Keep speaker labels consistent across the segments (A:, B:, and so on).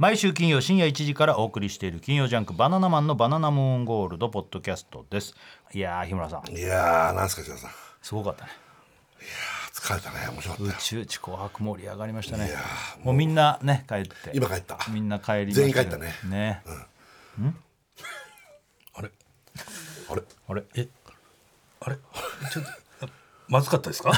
A: 毎週金曜深夜1時からお送りしている金曜ジャンクバナナマンのバナナムーンゴールドポッドキャストです。いやー日村さん、
B: いやーなんすか千田さん、
A: すごかったね。
B: 疲れたね。面白かったよ。
A: 宇宙地紅白盛り上がりましたね。
B: いや
A: もうみんなね帰って、
B: 今帰った。
A: みんな帰りました。
B: 全員帰ったね。
A: ね、
C: あれ
B: あれ
A: あれ
C: あれちょっとまずかったですか？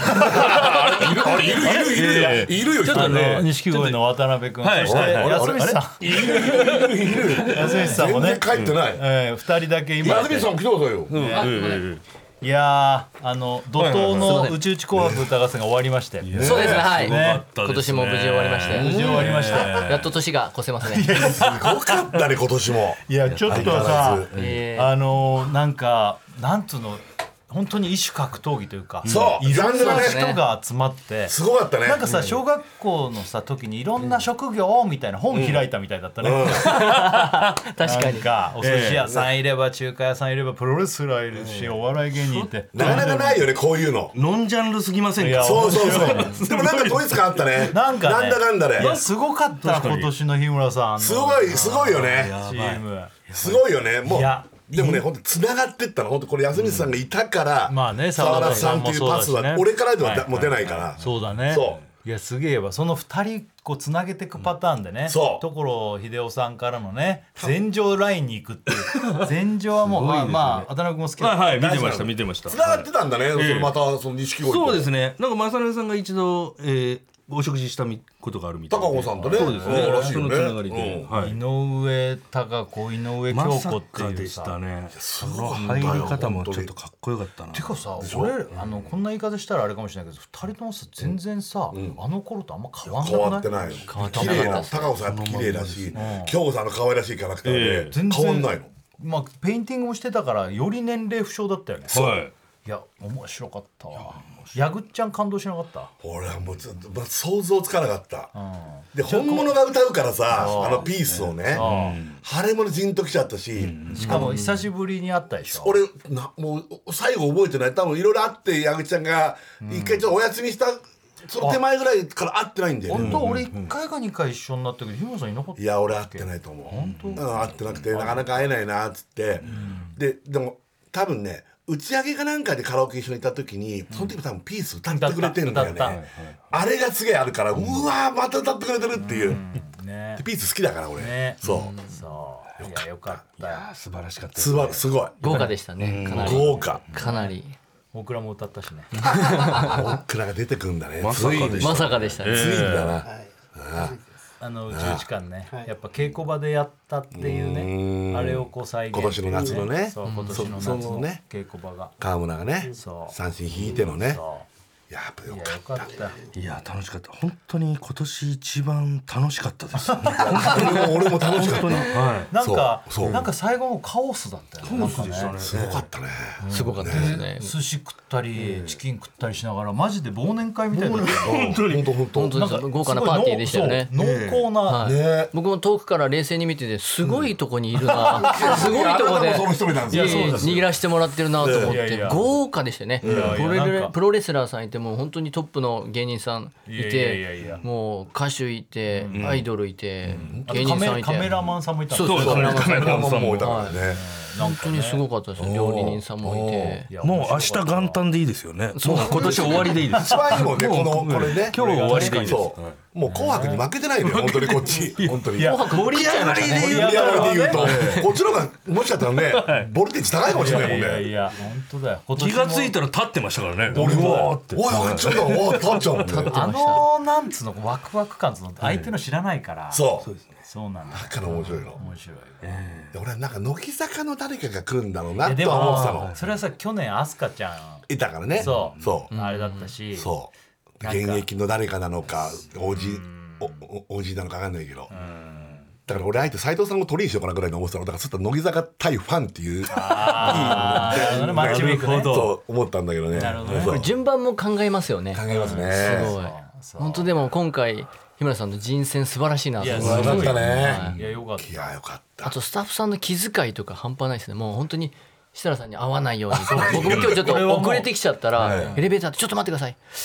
B: いるよ。
C: ちょっとね
A: 錦鯉の渡辺君、
C: はい
A: そして
C: はい
A: 安光さん、安光さんもね
B: 全然帰ってない。
A: 2人だけ今
B: 安住さん来てくださいよ。
A: いやー怒涛の宇宙地紅白歌合戦が終わりまして、
D: そうですね、はい、
A: ね
D: 今年も無事終わりまして、
A: 無事終わりました。
D: やっと年が越せますね。
B: すごかったね今年も。
A: いやちょっとさ、なんかなんつうの、本当に異種格闘技というか、
B: そう
A: いろんな
B: ジャンルがね
A: 人が集まって、
B: すごかったね。
A: なんかさ、小学校のさ時にいろんな職業みたいな本開いたみたいだったね。
D: 確か
A: なん
D: に
A: かお寿司屋さんいれば中華屋さんいればプロレスラーいるし、お笑い芸人いて、
B: なかなかないよねこういうの。
C: ノンジャンルすぎません
A: いや
C: か？
B: そうそうそう。
A: 面白い
B: でもなんか統一感あったね。
A: なんかね
B: なんだかんだで。
A: いやすごかった今年の日村さんの
B: すごいよね。
A: チーム。
B: すごいよね。もう
A: いや
B: でもね本当繋がってったの。本当これ安光さんがいたから、
A: まあね
B: 澤田さんっていうパス
A: 澤田さんもそうだしね
B: は俺からではもう出ないから。
A: そうだね。
B: そ
A: いやすげえわ、その2人こうつなげていくパターンでね、
B: そう
A: 所秀夫さんからのね前場ラインに行くっていう前場はもうまあ渡辺君も好きだった、
C: はいはい、見てました。
B: 繋がってたんだね。それまたその錦鯉と。
C: そうですね。なんか正成さんが一度、お食事したことがあるみたいで。
B: 高子さんとね。
C: そうですね。
B: らしいよね。
C: そのつながりで、はい。
A: 井上貴子、井上
C: ま
A: 京
C: さか
A: 子っていう
C: でした
A: さ。
C: ね。その
B: ごかったよ
C: 入り方もちょっとかっこよかったな。
A: てかさ、俺こんな言い方したらあれかもしれないけど、2人ともさ全然さ、あの頃とあんま変わんなくない？
B: 変わってない。
D: 変わってな
B: 綺麗な
D: かったです
B: 高尾さんやっぱ綺麗だし、京子さんの可愛らしいキャラクターで
A: 全然
B: 変わんないの。
A: まあペインティングもしてたからより年齢不詳だったよね。
C: はい。
A: いや面白かったわ。ヤグっちゃん感動しなかった？
B: 俺はもうちょっと想像つかなかった。で本物が歌うからさ、ピースをね、腫れ物じんときちゃったし、
A: しかも久しぶりに会ったでしょ。
B: 俺もう最後覚えてない。多分いろいろあって矢口ちゃんが一回ちょっとお休みしたその手前ぐらいから会ってないんだよね。
A: 本当俺1回か2回一緒になったけど日村さんいなかった？
B: いや俺会ってないと思う。
A: 本当？
B: 会ってなくてなかなか会えないなっつって、でも多分ね打ち上げかなんかでカラオケ一緒にいた時に、その時多分ピース歌ってくれてるんだよ
A: 歌った
B: ね。あれがすげえあるから、うわーまた歌ってくれてるっていう、
A: ね
B: でピース好きだから俺、
A: ね。
B: そう
A: そう。いやよかったよ。
C: 素晴らしかったですね。
B: すごい
D: 豪華でしたね、かなり
B: 豪華。
D: かなり
A: 僕らも歌ったしね。
B: オックラが出てくんだね。
C: まさかでした
D: まさかでしたね。
B: ついんだな。
A: 宇宙時間ね、やっぱ稽古場でやったっていうね、あれをこう再現してね、
B: 今年の夏のね
A: そう今年の夏の
B: そのね
A: 稽古場が
B: 川村がね
A: そう
B: 三振引いてのね、
A: そ
B: やっぱ
A: ういや
B: よかった。
A: よかった。
C: いや楽しかった。本当に今年一番楽しかったですよね。
B: 俺も楽しかった。
C: は
A: なんか
B: そう
A: なんか最後のカオスだったよね。なんかね
B: すごかったね。
D: すごかったですね。
A: 寿司食ったりチキン食ったりしながらマジで忘年会みたいな。
B: 本当に
D: 本当に豪華なパーティーでしたよね。
A: そう濃厚な、
D: はい
B: ね。
D: 僕も遠くから冷静に見ててすごいとこにいるな、すごいとこで
B: その一人なんですよ。
D: 握らしてもらってるなと思って
A: いやいや
D: 豪華でしたよね。
A: なんか
D: プロレスラーさんいてもう本当にトップの芸人さんい
A: いやいやい
D: て
A: や
D: もう歌手いてアイドルいて
A: あと
D: 芸人さんいて
A: カメラマンさんもいたんですよ。
D: そうそうカメラマンさん
B: カメラマンもいたからね。
D: 本当にすごかったですよ。料理人さんもいて
A: いや
C: もう明日元旦でいいですよね。もう今年終わりでいいです。
B: 一番いいもんね、これね。
C: 今日終わりでいいです。
B: そうもう紅白に負けてないのよ本当にこっち本当に。
A: や
D: 紅白盛り上がりで
B: 盛り上がりで言うとこっちの方がもしかしたらねボルテージ高いかもしれないもん
A: いやい
B: ね。
A: や本当だよ。今年
C: 気
A: も
C: がついたら立ってましたからね。
B: 俺
C: うわー
B: も
C: って
B: おいちょっとおい立っちゃうもんね。
A: なんつうのワクワク感つうの相手の知らないから。
B: そう
A: そうなんだ。
B: だから面白いの。
A: 面白い。
B: で俺はなんか乃木坂の誰かが来るんだろうな
A: で
B: とは思ってた
A: も
B: の。
A: それはさ去年飛鳥ちゃん
B: いたからね。
A: そうあれだったし。
B: そう
A: なんか
B: 現役の誰かなのかおじなのか分かんないけど。だから俺あえて斉藤さんを取りにしようかなぐらいに思ってたの。だからちょっと乃木坂対ファンっていういい
A: マッチメイクね。
B: と思ったんだけどね。
A: なるほどね
B: そう
D: これ順番も考えますよね。
B: 考えますね。
D: すごい本当でも今回日村さんの人選素晴らしいなと思いました。
B: よかったね。
A: いやよかった。
B: いやよかった
D: あ。とスタッフさんの気遣いとか半端ないですね。もう本当に設楽さんに会わないように僕も今日ちょっと遅れてきちゃったらエレベーターでちょっと待ってください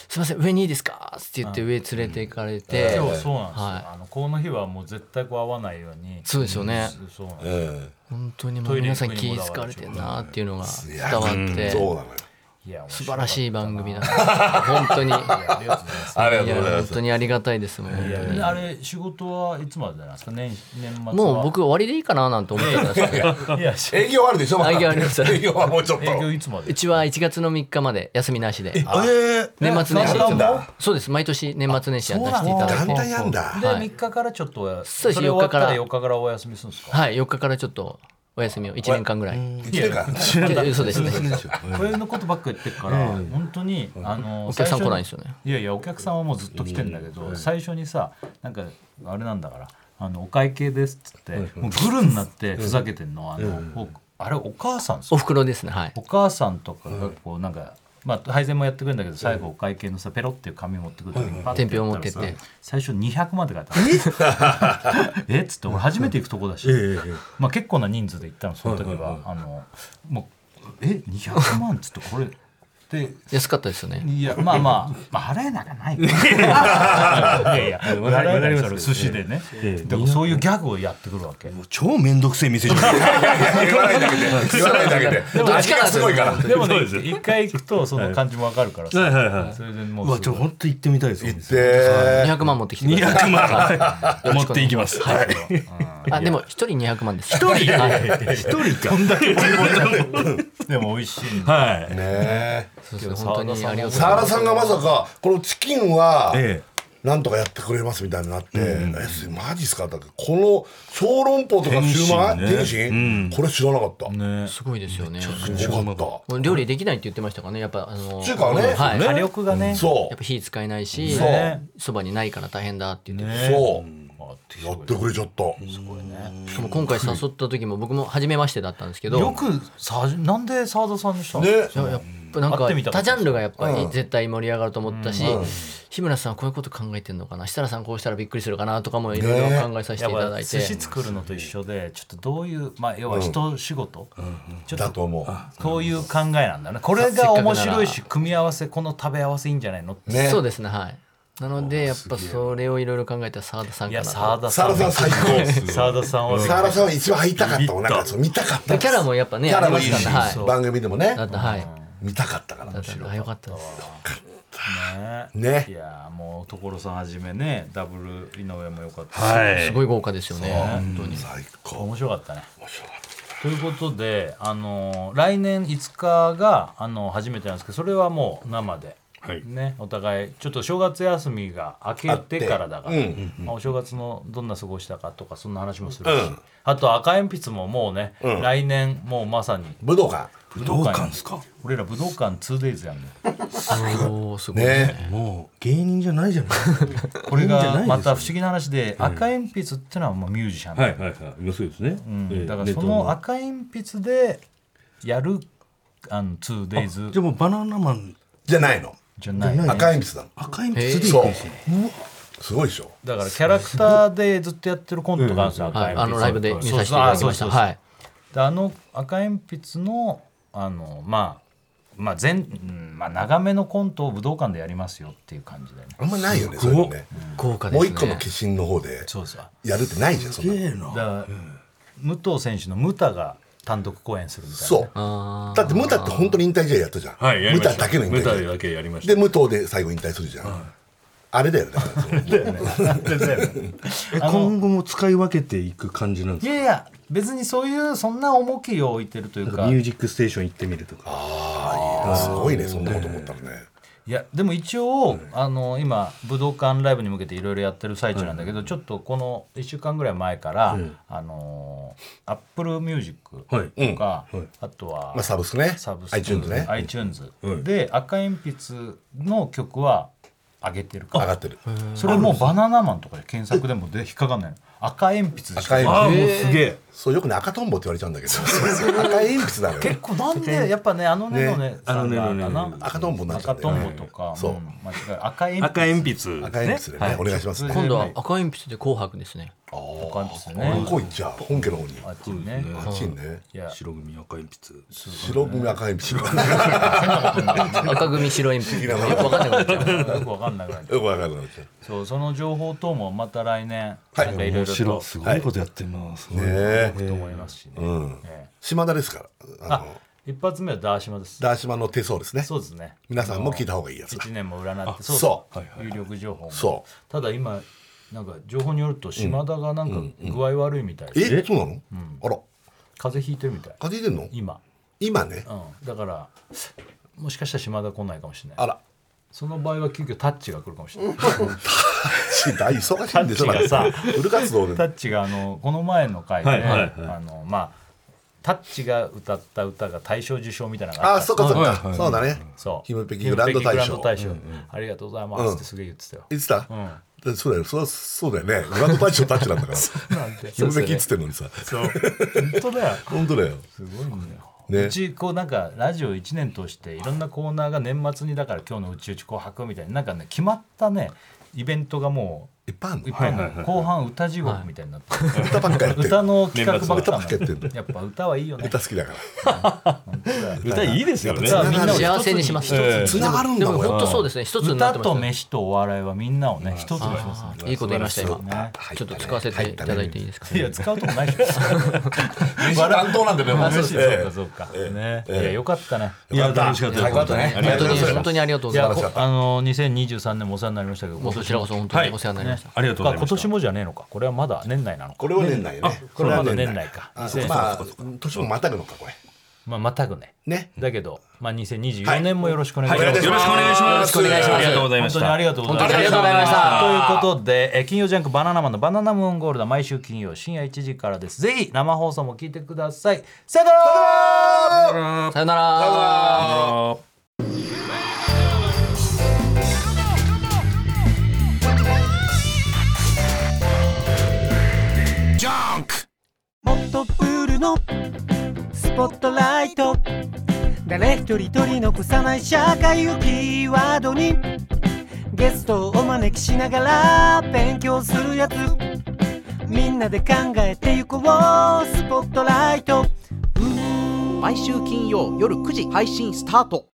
D: すいません上にいいですかって言って上連れて行かれて、
A: 今日そうなんですよ、
D: は
A: この日はもう絶対こう会わないように。
D: そうですよね、
A: そうなんですよ
D: 本当にもう皆さん気使われてるなっていうのが伝わって
B: そうなのよ。
A: いや
D: 素晴らしい番組だな本当に
A: ありがとうございます。
B: ありが
D: いや本
B: とうございます。
D: 当にありがたいですもん本当に
A: あれ仕事はいつまでなんですか？年末は。
D: もう僕終わりでいいかななんて思ってたんですけど
A: いや
B: 営業あるでしょ。まだ
D: 営業あります
B: 営業はもうちょっと。
A: 営業いつまで？
D: うちは1月の3日まで休みなしで年末年始
B: なんだ。
D: そうです毎年年末年始やらせていただい
B: 簡
D: て
B: 単やんだ。
A: で
D: はい
A: 3日からちょっと
D: そうです
A: れ終わったら
D: 4
A: 4日からお休みするんですか？
D: はい4日からちょっとお休みを1年間ぐらい
B: 一年間。
D: そうですね
A: これのことばっか言ってるから本当に
D: お客さん来ないんですよね
A: いやいやお客さんはもうずっと来てんだけど最初にさなんかあれなんだからお会計ですっつってもうグルになってふざけてんのあれお母さんです
D: お
A: よ
D: 袋ですねはい
A: お母さんとかがこうなんかまあ配膳もやってくれるんだけど最後お会計のさペロっていう紙持ってくる時にパッてやったらさ
D: 伝票持ってって
A: 最初200万って書いてあるえっつって俺初めて行くとこだしまあ結構な人数で行ったのその時はもう200万っつってこれで
D: 安かったですよね
A: いやまあ払えなきゃないからいやいや払えないそれ寿司でねでもそういうギャグをやってくるわけ
C: 超めんどくせえ店じゃん
B: 言わないだけで。言わないだけで。味がすごいから。
A: でもね一回行くとその感じもわかるからさ
C: はいはいはい
A: それでも
C: うわちょ本当行ってみたいです
B: 行って。
D: 200万持ってきてください
C: 200万持っていきますはい
D: あでも1人200万です
C: 一人
D: はい
C: 一人かんだけ
A: でも美味しいんだ
C: はい
B: ねえ。
D: そうですね本当にありがとうござい
B: 沢
D: ます
B: 田さんがまさかこのチキンは
C: え
B: なんとかやってくれますみたいになってマジっすかだってこの小籠包とかシューマイ天津これ知らなかった
A: ね
D: すごいですよね
B: すごかった
D: もう料理できないって言ってましたからねやっぱ
B: 中華はね
D: はい
A: 火力がね
B: そ
D: やっぱ火使えないし
B: そう
D: そばにないから大変だって言って
B: うそうやってくれちゃった
D: しかも今回誘った時も僕も初めましてだったんですけど
A: よくなんで澤田さんにしたの
B: ね
D: やっぱなんか
A: 会ってみたかった
D: 他ジャンルがやっぱり絶対盛り上がると思ったし日村さんこういうこと考えてんのかな設楽さんこうしたらびっくりするかなとかもいろいろ考えさせていただいて
A: 寿司作るのと一緒でちょっとどういうまあ要は一仕事ちょっと
B: だと思う
A: そういう考えなんだねこれが面白いし組み合わせこの食べ合わせいいんじゃないのって
B: ね
D: そうですねはいなのでやっぱそれをいろいろ考えた澤田さん
A: いや
D: かなと
A: 澤田さん
B: 沢田さん最高
A: 澤田さんは
B: 沢田さんは一番会いたかったもんなんかそう見たかった
D: キャラもやっぱね
B: キャラもいいし
D: ありますから
B: 番組でもね
D: だったはい
B: 見たかったから
D: だったあよかったです
B: ね
A: いやもう所さんはじめねダブル井上も良かったし
C: はい
D: すごい豪華ですよね本当に
B: 最高
A: 面白かったね
B: 面白かった
A: ということで来年5日が初めてなんですけどそれはもう生で、
C: はい
A: ね、お互いちょっと正月休みが明けてからだから、
B: あって
A: まあ、お正月のどんな過ごしたかとかそんな話もするし、あと赤鉛筆ももうね、来年もうまさに
B: 武道館
C: 武道館ですか
A: 俺ら武道館 2days やんね
D: おーすごい
B: ね
C: もう芸人じゃないじゃないですか
A: これが
C: 芸人じゃないですよ
A: また不思議な話で、赤鉛筆ってのはもうミュージシャンだよ
C: はいはいはいそうですね
A: だからその赤鉛筆でやる2days
C: じゃあもうバナナマン
B: じゃないの
A: じゃない
B: 赤鉛筆だの
C: 赤い筆でい
B: そう
C: くんですよ
B: すごいでしょ
A: だからキャラクターでずっとやってるコントがあるんですよ、赤
D: はい
A: 鉛筆
D: ライブで見させていただきました
A: そうそうそう
D: はい
A: で赤鉛筆のまあ長めのコントを武道館でやりますよっていう感じだよね
B: あんまないよねそういうのね
D: 豪華ですね
B: もう一個の化身の方で
A: そうさ
B: やるってないじゃんそんなの
C: ええな
A: だから、武藤選手のムタが単独公演するみたいな
B: そう
D: あ
B: だってムタって本当に引退試合やったじゃん
C: はいやり
B: ム
C: ました
B: タだけの引退試合
C: ムタだけやりました
B: で武藤で最後引退するじゃんあれだよねだから
C: 今後も使い分けていく感じなんですか
A: いやいや別にそんな重きを置いてるというか
C: ミュージックステーション行ってみるとか
B: すごいねそんなこと思ったらね
A: いやでも一応、今武道館ライブに向けていろいろやってる最中なんだけど、ちょっとこの1週間ぐらい前から、Apple Music とか、あとは、
B: まあサブスクね
A: サブスク
B: iTunes ね
A: iTunes で赤鉛筆の曲は上げてるから
B: 上がってる
A: それもうバナナマンとかで検索でも引っかかんないの赤鉛筆でしょ。
B: 赤鉛筆
C: ああもうすげえ。
B: そうよくね赤とんぼって言われちゃうんだけど赤鉛筆なのよ。
A: 結構なんでやっぱねあのねのね
C: あのねのね
A: さんが
B: 赤とんぼになっちゃう
A: 赤と
B: んだよ
A: んぼとか、
B: そう
A: 間違い赤鉛筆
C: 赤鉛筆。
B: 赤鉛筆でねお願いしますね。
D: 今度は赤鉛筆で紅白ですね。
B: あ
A: 赤鉛筆
B: あ
A: ね。
B: 向こう行っちゃう本家の方に
A: あっちにね。
B: あっちにね
A: いや
C: 白組赤鉛筆。
B: 白組赤鉛筆
D: 赤組白鉛筆。よくわかんなくなっちゃう。
A: よくわかんなくなっちゃう。
B: よくわかんなくなっちゃ
A: そうその情報等もまた来年
B: はい
A: なんかいろいろと
C: すごいことやってます。
B: うねえ
A: と思いますしね。
B: うん
A: ええ
B: 島田ですから
A: あ一発目はダーシマです。
B: ダーシマの手相ですね。
A: そうですね。
B: 皆さんも聞いた方がいいやつだ。
A: 一年も占って
B: そう
A: 有力情報も。
B: そ
A: ただ今なんか情報によると島田がなんか具合悪いみたいで、
B: そうなの？あら
A: 風邪ひいてるみたい。
B: 風邪ひいてんの？
A: 今。
B: 今ね。
A: だからもしかしたら島田来ないかもしれない。
B: あら
A: その場合は急遽タッチが来るかもしれない。
B: 大忙しいんでしょ。
A: タッチがさ
B: フル活動で。
A: タッチがこの前の回で、
C: はいはいはい
A: まあタッチが歌った歌が大賞受賞みたいなのがあった
B: あそっかそっ
C: はいはい
B: かそうだね。
A: そう
B: ヒムペキグランド大賞
A: ありがとうございますってすげえ言ってたよ。
B: 言ってた？
A: うん
B: でそうだよそうだよね。グランド大賞タッチなんだから。
A: なんて
B: ヒムペキっつってんのにさ。
A: そう本当だよ。
B: 本当だよ。
A: すごいんだよ。
B: ね
A: うちこうなんかラジオ1年通していろんなコーナーが年末にだから今日のうち紅白みたいになんかね決まったねイベントがも
B: いっぱいあるの
A: ういっぱいあるの後半歌地獄みたいになってる、
B: 歌ばっかやってる。
A: 歌の企画ばっか
B: 歌ばっかやってんの
A: やっぱ歌はいいよね。
B: 歌好きだから。
C: 歌いいですよね。
A: 歌はみんなを
D: 幸せにします。
B: つながるんだもん。
D: でも本当そうですね。一つになっ
A: 歌
D: てますね。
A: と飯とお笑いはみんなをね一つにしますね。
D: いいこと言いました今。
A: ね
D: ちょっと使わせていただいていいですか。
A: いや使うとこないでしょ。
B: 飯担当なんでね。
A: あそう
B: え
A: かそうかね。いやよかったね。
C: いや楽しかった
B: よかったね。
D: 本当にありがとうご
A: いや
D: ざいます。
A: 2023年もお世話になりましたけど、
D: もうそちらこそ本当にお世話になりました。
C: ありがとうございました。
A: 今年もじゃねえのか。これはまだ年内なのか。
B: これは年内ね。
A: これはまだ年内か。
B: まあ年もまたぐのかこれ。
A: またぐね。
B: ね。
A: だけど2024年もよろしくお願いします。
C: よろしくお願いします。
B: よろしくお願いします
C: ありがとうございました。
A: 本当にありがとうございました。
D: 本当にありがとうございました
A: ということで、金曜ジャンクバナナマンのバナナムーンゴールド毎週金曜深夜1時からです。ぜひ生放送も聞いてください。さよなら。
D: さよなら。
E: ホットプールのスポットライト、誰一人取り残さない社会をキーワードにゲストをお招きしながら勉強するやつ、みんなで考えてゆこうスポットライト。
F: 毎週金曜夜9時配信スタート。